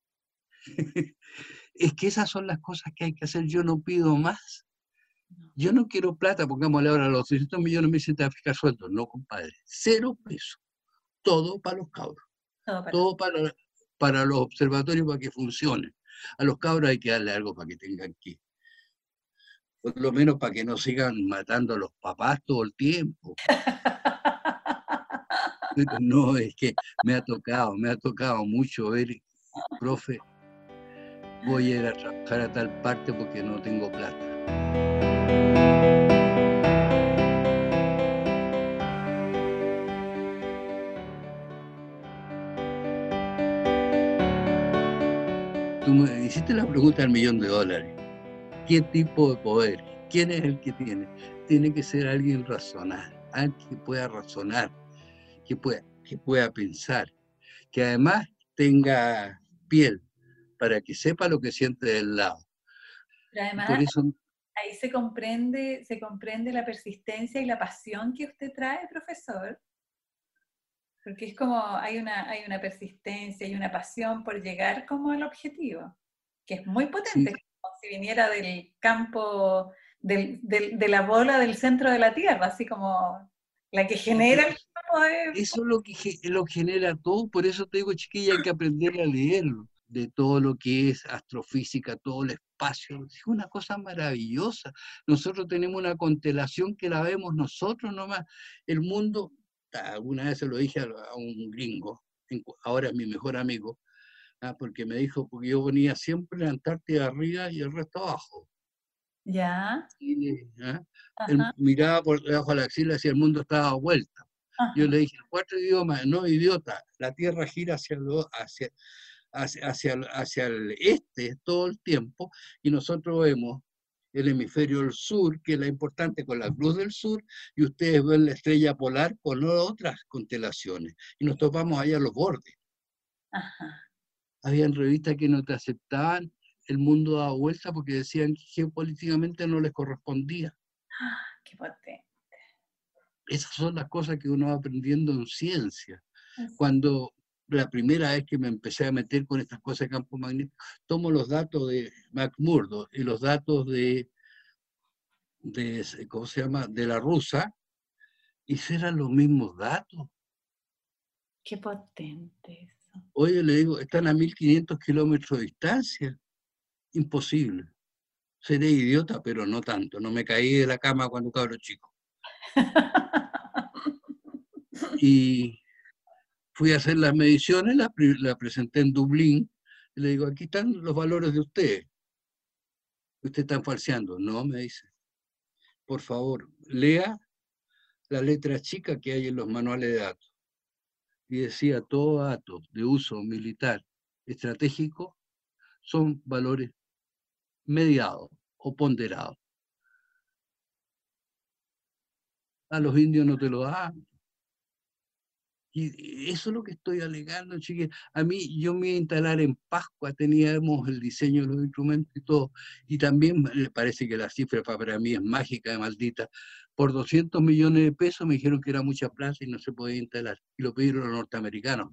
Es que esas son las cosas que hay que hacer, yo no pido más. Yo no quiero plata, pongámosle ahora los seiscientos millones, me dicen, te vas a fijar sueldo. No, compadre, cero pesos. Todo para los cabros. Todo para, Todo para, para los observatorios para que funcionen. A los cabros hay que darle algo para que tengan que, por lo menos para que no sigan matando a los papás todo el tiempo. Pero no, es que me ha tocado, me ha tocado mucho ver, profe, voy a ir a trabajar a tal parte porque no tengo plata. Tú me hiciste la pregunta del millón de dólares. ¿Qué tipo de poder? ¿Quién es el que tiene? Tiene que ser alguien razonable, alguien que pueda razonar, que pueda, que pueda pensar, que además tenga piel para que sepa lo que siente del lado. Pero además, por eso, ahí se comprende, se comprende la persistencia y la pasión que usted trae, profesor. Porque es como, hay una, hay una persistencia y una pasión por llegar como al objetivo, que es muy potente, sí. Como si viniera del campo del, del, de la bola del centro de la Tierra, así como la que genera el campo de... Eso es lo que lo genera todo, por eso te digo, chiquilla, hay que aprender a leerlo, de todo lo que es astrofísica, todo el espacio, es una cosa maravillosa. Nosotros tenemos una constelación que la vemos nosotros nomás. El mundo, alguna vez se lo dije a, a un gringo, ahora es mi mejor amigo, ¿ah? Porque me dijo, porque yo venía siempre la Antártida arriba y el resto abajo. Ya. Y, ¿ah? Él miraba por debajo de la axila hacia el mundo estaba a vuelta. Ajá. Yo le dije, cuatro idiomas, no idiota, la Tierra gira hacia, lo, hacia, hacia, hacia, hacia el este todo el tiempo, y nosotros vemos el hemisferio del sur, que es la importante con la cruz del sur, y ustedes ven la estrella polar con otras constelaciones, y nos topamos allá a los bordes. Ajá. Habían revistas que no te aceptaban, el mundo daba vuelta porque decían que geopolíticamente no les correspondía. ¡Ah, qué potente! Esas son las cosas que uno va aprendiendo en ciencia. Sí. Cuando la primera vez que me empecé a meter con estas cosas de campo magnético, tomo los datos de McMurdo y los datos de, de, ¿cómo se llama?, de la rusa, y eran los mismos datos. Qué potente eso. Oye, le digo, están a mil quinientos kilómetros de distancia. Imposible. Seré idiota, pero no tanto. No me caí de la cama cuando cabro chico. Y fui a hacer las mediciones, la, la presenté en Dublín, y le digo, aquí están los valores de usted. Usted está falseando. No, me dice. Por favor, lea la letra chica que hay en los manuales de datos. Y decía, todo datos de uso militar estratégico son valores mediados o ponderados. A los indios no te lo dan. Y eso es lo que estoy alegando, chiquillos. A mí, yo me iba a instalar en Pascua, teníamos el diseño de los instrumentos y todo, y también me parece que la cifra para mí es mágica, maldita. Por doscientos millones de pesos me dijeron que era mucha plata y no se podía instalar, y lo pidieron los norteamericanos.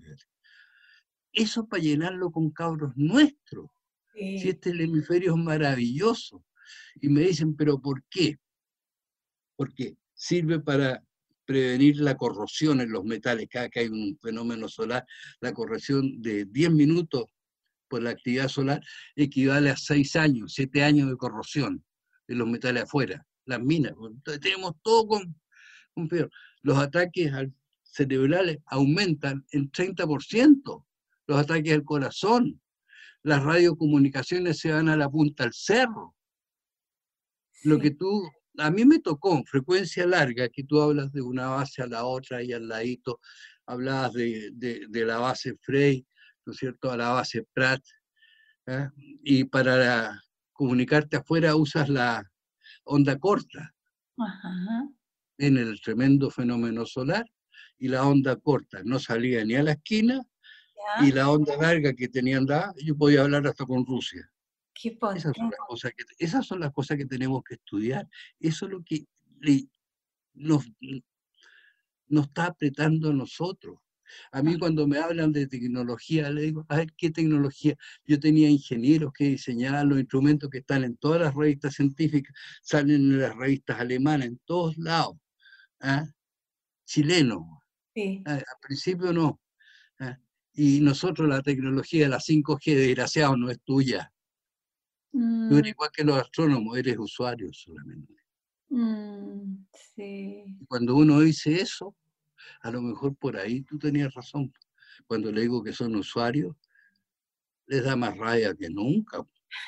Eso para llenarlo con cabros nuestros. Sí. Si este el hemisferio es maravilloso. Y me dicen, ¿pero por qué? Porque sirve para prevenir la corrosión en los metales. Cada que hay un fenómeno solar, la corrosión de diez minutos por la actividad solar equivale a seis años, siete años de corrosión de los metales afuera, las minas. Entonces tenemos todo con, con peor. Los ataques cerebrales aumentan en treinta por ciento, los ataques al corazón, las radiocomunicaciones se van a la punta del cerro. Sí. Lo que tú... A mí me tocó en frecuencia larga, que tú hablas de una base a la otra y al ladito, hablabas de, de, de la base Frey, ¿no es cierto?, a la base Pratt, ¿eh? Y para la, comunicarte afuera usas la onda corta. Ajá. En el tremendo fenómeno solar, y la onda corta no salía ni a la esquina, ¿ya? Y la onda larga que tenían da, yo podía hablar hasta con Rusia. Qué esas, son las cosas que, esas son las cosas que tenemos que estudiar. Eso es lo que le, nos, nos está apretando a nosotros. A mí cuando me hablan de tecnología, le digo, a ver, ¿qué tecnología? Yo tenía ingenieros que diseñaban los instrumentos que están en todas las revistas científicas, salen en las revistas alemanas, en todos lados. ¿Ah? Chilenos. Sí. ¿Ah? Al principio no. ¿Ah? Y nosotros la tecnología de la cinco G, desgraciado, no es tuya. Mm. Tú eres igual que los astrónomos, eres usuario solamente. Mm, sí. Y cuando uno dice eso, a lo mejor por ahí tú tenías razón. Cuando le digo que son usuarios, les da más rabia que nunca.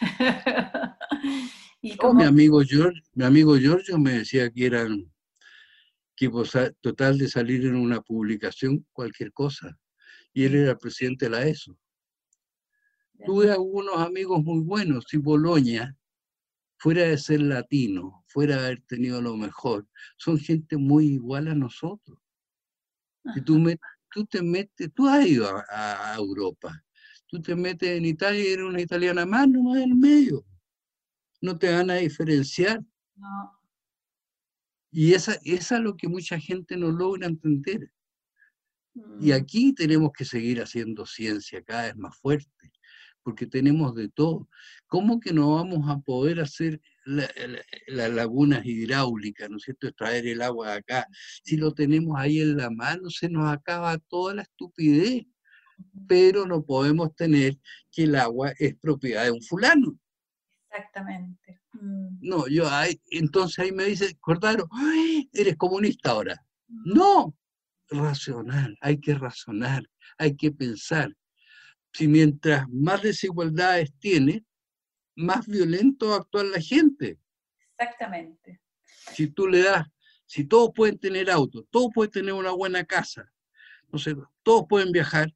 ¿Y oh, mi amigo George, mi amigo Giorgio me decía que eran que total de salir en una publicación cualquier cosa. Y él era el presidente de la E S O. Tuve algunos amigos muy buenos, y Boloña, fuera de ser latino, fuera de haber tenido lo mejor, son gente muy igual a nosotros. Si tú, me, tú te metes, tú has ido a, a Europa, tú te metes en Italia y eres una italiana más, nomás en el medio. No te van a diferenciar. No. Y esa, esa es lo que mucha gente no logra entender. Mm. Y aquí tenemos que seguir haciendo ciencia cada vez más fuerte. porque tenemos de todo. ¿Cómo que no vamos a poder hacer las la, la lagunas hidráulicas, ¿no es cierto?, extraer el agua de acá? Si lo tenemos ahí en la mano, se nos acaba toda la estupidez, pero no podemos tener que el agua es propiedad de un fulano. Exactamente. Mm. No, yo ahí, entonces ahí me dice, Cordaro, ¡ay, eres comunista ahora! Mm. No, racional, hay que razonar, hay que pensar. Si mientras más desigualdades tiene, más violento va a actuar la gente. Exactamente. Si tú le das, si todos pueden tener auto, todos pueden tener una buena casa, no sé, todos pueden viajar,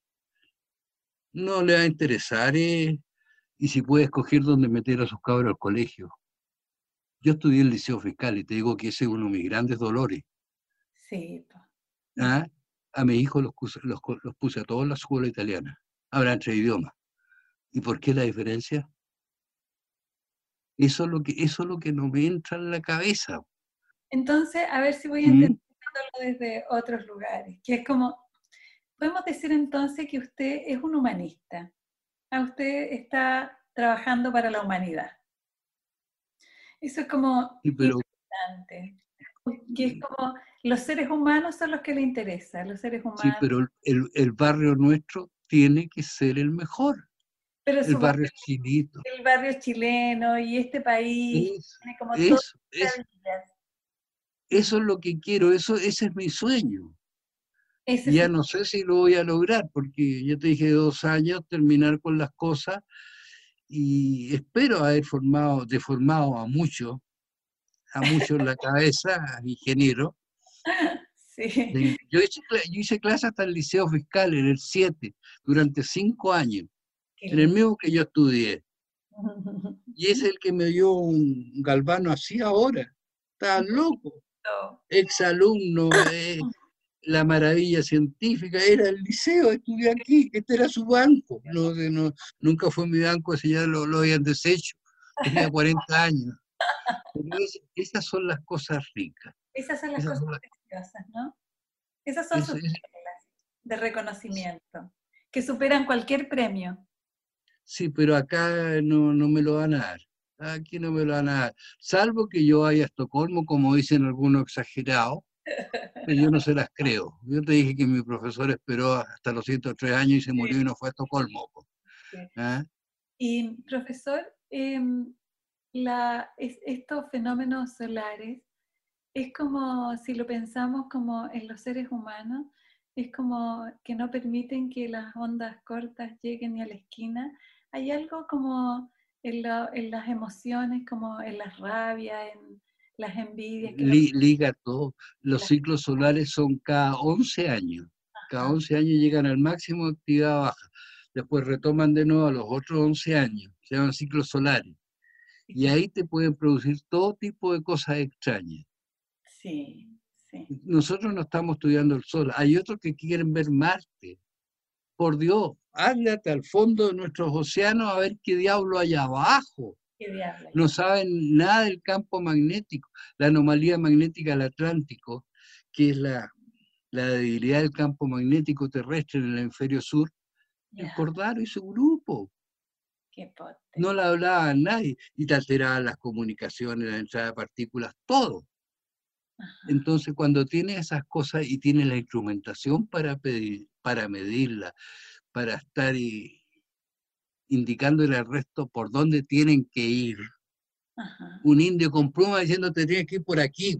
no le va a interesar, eh, y si puede escoger dónde meter a sus cabros al colegio. Yo estudié en el Liceo Fiscal y te digo que ese es uno de mis grandes dolores. Sí. ¿Ah? A mis hijos los, los, los puse a todos en la escuela italiana. Hablan tres idiomas. ¿Y por qué la diferencia? Eso es lo que, eso es lo que no me entra en la cabeza. Entonces, a ver si voy entendiéndolo ¿Mm? Desde otros lugares, que es como, podemos decir entonces que usted es un humanista. A usted está trabajando para la humanidad. Eso es como sí, pero, importante, que es como los seres humanos son los que le interesan, los seres humanos. Sí, pero el, el barrio nuestro tiene que ser el mejor. Pero el barrio chilito. El barrio chileno y este país eso, tiene como eso, todas eso, eso es lo que quiero, eso, ese es mi sueño. Ese ya es no sé si lo voy a lograr, porque yo te dije dos años terminar con las cosas y espero haber formado, deformado a muchos, a muchos en la cabeza, ingeniero. Sí. Yo, hice, yo hice clase hasta el Liceo Fiscal, en el siete, durante cinco años, en el mismo que yo estudié. Y es el que me dio un galvano así ahora. Estaba loco. Exalumno, eh, la maravilla científica, era el liceo, estudié aquí, este era su banco. No, no, nunca fue mi banco, ese ya lo, lo habían deshecho. Tenía cuarenta años. Pero es, esas son las cosas ricas. Esas son las esas cosas preciosas, ¿no? Esas son es, sus reglas de reconocimiento, que superan cualquier premio. Sí, pero acá no, no me lo van a dar. Aquí no me lo van a dar. Salvo que yo vaya a Estocolmo, como dicen algunos exagerados, pero yo no se las creo. Yo te dije que mi profesor esperó hasta los ciento tres años y se murió sí. y no fue a Estocolmo. Sí. ¿Ah? Y profesor, eh, la, es, estos fenómenos solares, es como, si lo pensamos como en los seres humanos, es como que no permiten que las ondas cortas lleguen ni a la esquina. Hay algo como en, la, en las emociones, como en las rabias, en las envidias. Que Li, liga todo. Los la... ciclos solares son cada once años. Ajá. Cada once años llegan al máximo de actividad baja. Después retoman de nuevo a los otros once años. Se llaman ciclos solares. Y ahí te pueden producir todo tipo de cosas extrañas. Sí. Sí. Nosotros no estamos estudiando el Sol. Hay otros que quieren ver Marte. Por Dios, ándate al fondo de nuestros océanos a ver qué diablo hay abajo. ¿Qué diablo hay? No saben nada del campo magnético. La anomalía magnética del Atlántico, que es la, la debilidad del campo magnético terrestre en el hemisferio sur, yeah. el Cordaro y su grupo. Qué pote. No la hablaba nadie. Y te alteraban las comunicaciones, la entrada de partículas, todo. Entonces, cuando tienes esas cosas y tienes la instrumentación para, pedir, para medirla, para estar y, indicándole al resto por dónde tienen que ir, Ajá. un indio con pluma diciendo te tienes que ir por aquí,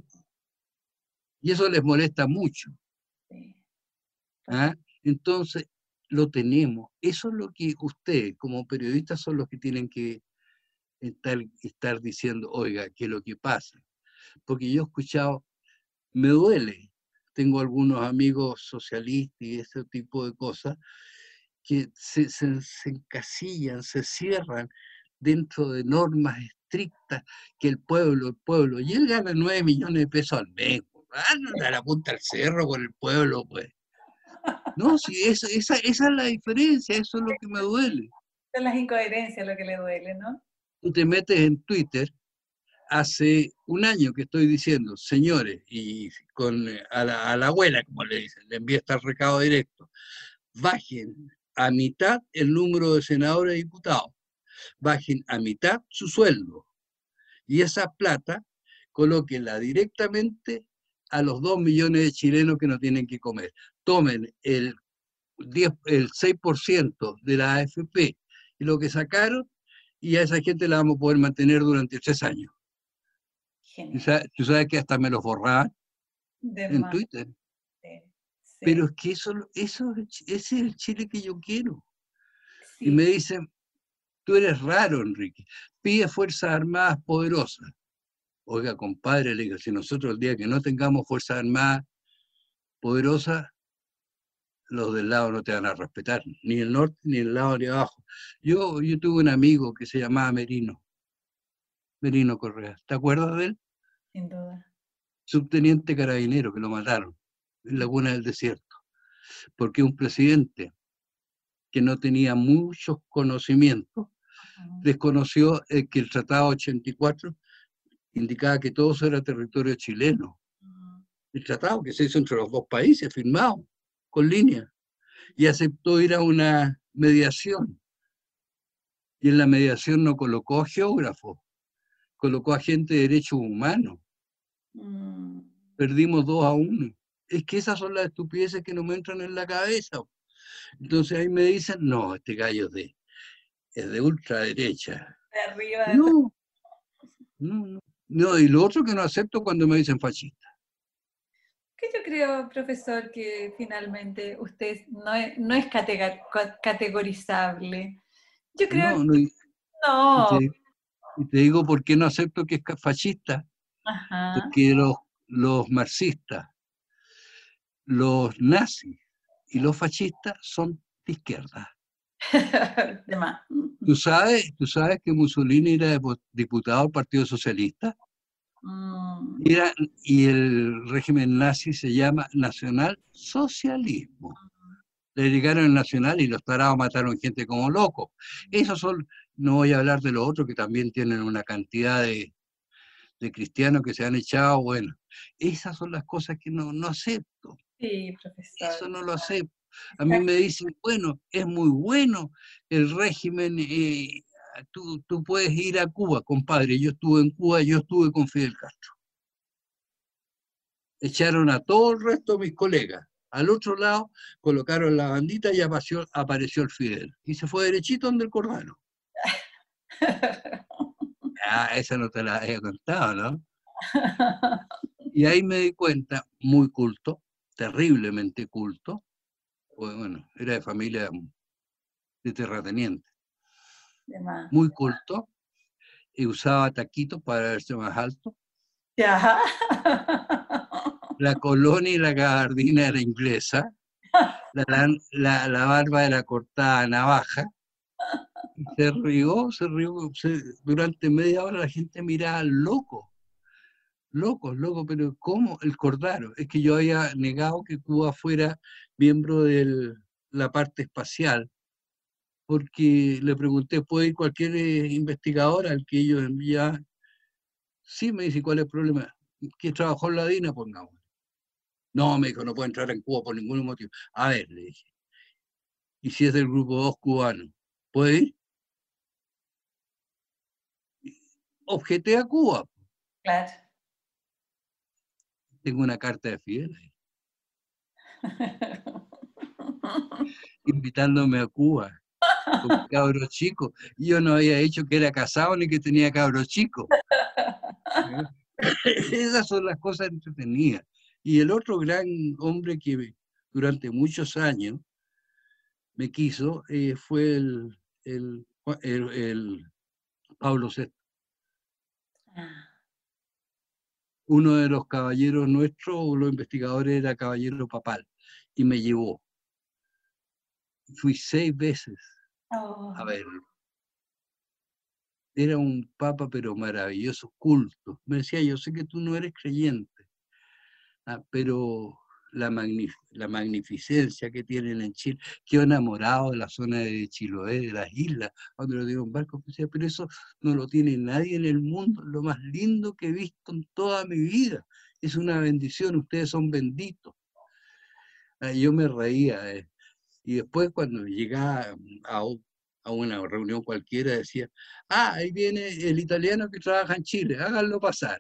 y eso les molesta mucho. Sí. ¿Ah? Entonces, lo tenemos. Eso es lo que ustedes, como periodistas, son los que tienen que estar, estar diciendo, oiga, ¿qué es lo que pasa? Porque yo he escuchado, me duele, tengo algunos amigos socialistas y ese tipo de cosas, que se, se, se encasillan, se cierran dentro de normas estrictas, que el pueblo, el pueblo, y él gana nueve millones de pesos al mes, anda a la punta del cerro con el pueblo, pues. No, sí, eso, esa, esa es la diferencia, eso es lo que me duele. Son las incoherencias lo que le duele, ¿no? Tú te metes en Twitter, hace un año que estoy diciendo, señores, y con a la, a la abuela, como le dicen, le envía este recado directo, bajen a mitad el número de senadores y diputados, bajen a mitad su sueldo, y esa plata colóquenla directamente a los dos millones de chilenos que no tienen que comer. Tomen el, diez, el seis por ciento de la A F P y lo que sacaron, y a esa gente la vamos a poder mantener durante tres años. Genial. ¿Tú sabes, tú sabes que hasta me los borraban de en más. Twitter? Sí. Pero es que eso, eso, ese es el Chile que yo quiero. Sí. Y me dicen, tú eres raro, Enrique, pide Fuerzas Armadas poderosas. Oiga, compadre, le digo, si nosotros el día que no tengamos Fuerzas Armadas poderosas, los del lado no te van a respetar, ni el norte, ni el lado de abajo. Yo, yo tuve un amigo que se llamaba Merino, Merino Correa. ¿Te acuerdas de él? Sin duda. Subteniente carabinero, que lo mataron en Laguna del Desierto, porque un presidente que no tenía muchos conocimientos, uh-huh. desconoció eh, que el Tratado ochenta y cuatro indicaba que todo eso era territorio chileno. Uh-huh. El tratado que se hizo entre los dos países, firmado, con línea, y aceptó ir a una mediación. Y en la mediación no colocó a geógrafos, colocó a gente de derechos humanos. Uh-huh. Perdimos dos a uno. Es que esas son las estupideces que no me entran en la cabeza. Entonces ahí me dicen, no, este gallo es de, es de ultraderecha. De arriba. De no, no, no, no. Y lo otro que no acepto cuando me dicen fascista. Que yo creo, profesor, que finalmente usted no es, no es categorizable. Yo creo no, no, y, que no. Y te, y te digo por qué no acepto que es fascista. Ajá. Porque los, los marxistas, los nazis y los fascistas son de izquierda. De más. ¿Tú sabes, ¿Tú sabes que Mussolini era diputado del Partido Socialista? Mm. Era, y el régimen nazi se llama nacionalsocialismo. Uh-huh. Le llegaron el nacional y los tarados mataron gente como locos. Esos son, no voy a hablar de los otros que también tienen una cantidad de, de cristianos que se han echado, bueno. Esas son las cosas que no, no acepto. Sí, profesor. Eso no lo acepto. A mí me dicen, bueno, es muy bueno el régimen, eh, tú, tú puedes ir a Cuba, compadre. Yo estuve en Cuba, yo estuve con Fidel Castro. Echaron a todo el resto de mis colegas. Al otro lado colocaron la bandita y apareció, apareció el Fidel. Y se fue derechito donde el Cordano. Ah, esa no te la había contado, ¿no? Y ahí me di cuenta, muy culto, terriblemente culto, pues bueno, era de familia de terrateniente, muy culto, y usaba taquitos para verse más alto. Ya. La colonia y la gabardina era inglesa, la, la, la barba era cortada a navaja, y se rió, se rió, se, durante media hora la gente miraba loco, locos, locos, pero ¿cómo? El Cordaro, es que yo había negado que Cuba fuera miembro de la parte espacial, porque le pregunté, ¿puede ir cualquier investigador al que ellos envían? Sí, me dice, ¿cuál es el problema? ¿Que trabajó en la D I N A? Pongamos. No, me dijo, no puede entrar en Cuba por ningún motivo. A ver, le dije, ¿y si es del grupo dos cubano? ¿Puede ir? Objeté a Cuba. Claro. Tengo una carta de Fidel ahí. Invitándome a Cuba. Con cabros chicos. Yo no había dicho que era casado ni que tenía cabros chicos. Esas son las cosas entretenidas. Y el otro gran hombre que durante muchos años me quiso eh, fue el, el, el, el Pablo sexto. Ah. Uno de los caballeros nuestros, los investigadores, era caballero papal y me llevó. Fui seis veces oh. a verlo. Era un papa, pero maravilloso, culto. Me decía, yo sé que tú no eres creyente, ah, pero la, magnif la magnificencia que tienen en Chile, quedo enamorado de la zona de Chiloé, de las islas, donde lo dieron barcos, pero eso no lo tiene nadie en el mundo, lo más lindo que he visto en toda mi vida. Es una bendición, ustedes son benditos. Ah, yo me reía, eh. Y después cuando llegaba a, a una reunión cualquiera decía, ah, ahí viene el italiano que trabaja en Chile, háganlo pasar.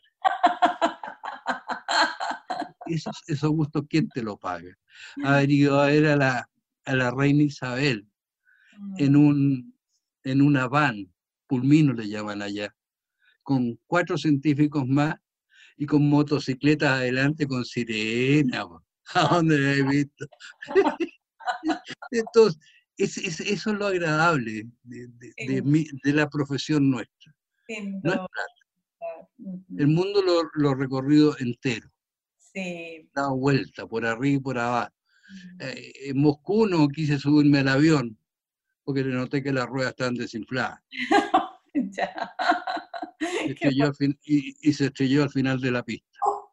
Esos, esos gustos, ¿quién te lo paga? Haber ido a ver a la, a la reina Isabel en, un, en una van, pulmino le llaman allá, con cuatro científicos más y con motocicletas adelante con sirena. ¿A dónde lo he visto? Entonces, es, es, eso es lo agradable de, de, de, mi, de la profesión nuestra. No es plata. El mundo lo, lo recorrido entero. Sí. Dado vuelta por arriba y por abajo. Eh, en Moscú no quise subirme al avión porque le noté que las ruedas estaban desinfladas. Ya. Se estrelló al fin, y, y se estrelló al final de la pista.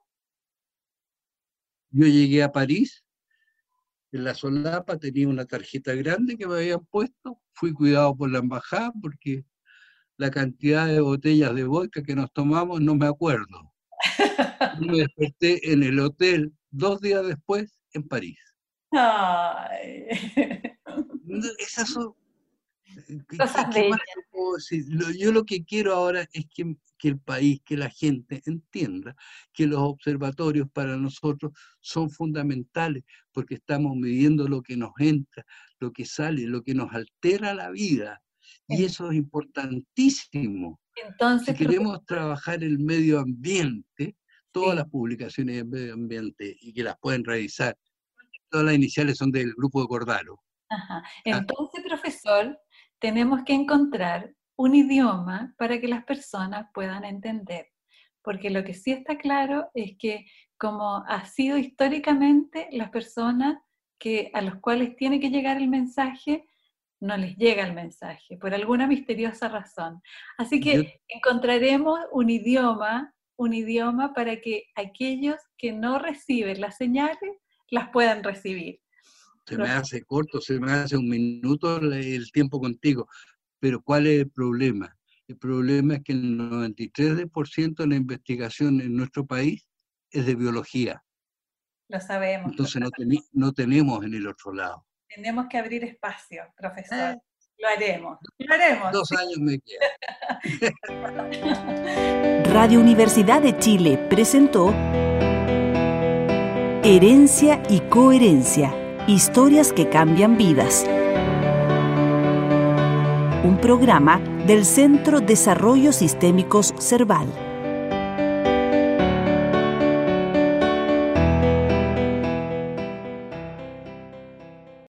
Yo llegué a París, en la solapa tenía una tarjeta grande que me habían puesto, fui cuidado por la embajada porque la cantidad de botellas de vodka que nos tomamos no me acuerdo. Me desperté en el hotel dos días después en París. Ay. Esas son cosas ¿Qué, qué más bellas. puedo decir? Lo, yo lo que quiero ahora es que, que el país, que la gente entienda que los observatorios para nosotros son fundamentales porque estamos midiendo lo que nos entra, lo que sale, lo que nos altera la vida. Y eso es importantísimo. Entonces, si queremos porque... trabajar el medio ambiente, todas sí. las publicaciones de medio ambiente y que las pueden revisar, todas las iniciales son del grupo de Cordaro. Ajá. Entonces, ¿Ah? profesor, tenemos que encontrar un idioma para que las personas puedan entender. Porque lo que sí está claro es que, como ha sido históricamente, las personas que, a las cuales tiene que llegar el mensaje, no les llega el mensaje, por alguna misteriosa razón. Así que Yo... encontraremos un idioma, un idioma para que aquellos que no reciben las señales, las puedan recibir. Se me hace corto, se me hace un minuto el tiempo contigo, pero ¿cuál es el problema? El problema es que el noventa y tres por ciento de la investigación en nuestro país es de biología. Lo sabemos. Entonces no, ten, no tenemos en el otro lado. Tenemos que abrir espacio, profesor. Eh, lo haremos, lo haremos. Dos años me quedan. Radio Universidad de Chile presentó Herencia y Coherencia. Historias que cambian vidas. Un programa del Centro Desarrollo Sistémicos Cerval.